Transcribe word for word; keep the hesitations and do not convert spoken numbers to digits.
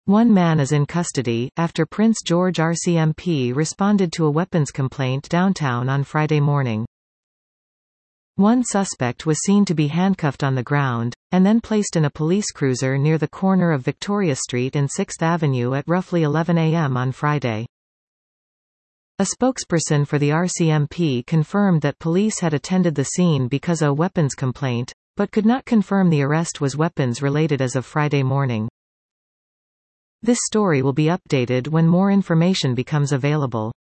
One man is in custody, after Prince George R C M P responded to a weapons complaint downtown on Friday morning. One suspect was seen to be handcuffed on the ground, and then placed in a police cruiser near the corner of Victoria Street and sixth Avenue at roughly eleven a m on Friday. A spokesperson for the R C M P confirmed that police had attended the scene because of a weapons complaint, but could not confirm the arrest was weapons-related as of Friday morning. This story will be updated when more information becomes available.